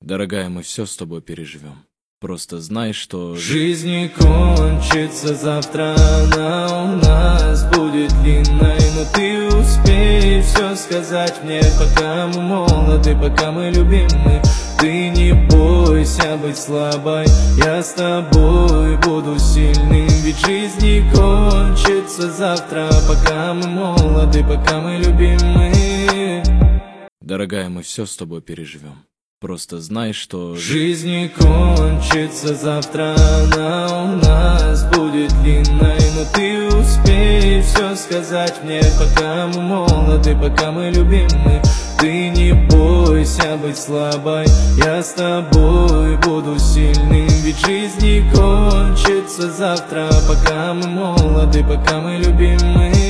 Дорогая, мы все с тобой переживем. Просто знай, что жизнь не кончится завтра, она у нас будет длинной. Но ты успей все сказать мне, пока мы молоды, пока мы любимы. Ты не бойся быть слабой, я с тобой буду сильным. Ведь жизнь не кончится завтра, пока мы молоды, пока мы любимы. Дорогая, мы все с тобой переживем. Просто знай, что жизнь не кончится завтра, она у нас будет длинной. Но ты успей все сказать мне, пока мы молоды, пока мы любимы. Ты не бойся быть слабой, я с тобой буду сильным. Ведь жизнь не кончится завтра, пока мы молоды, пока мы любимы.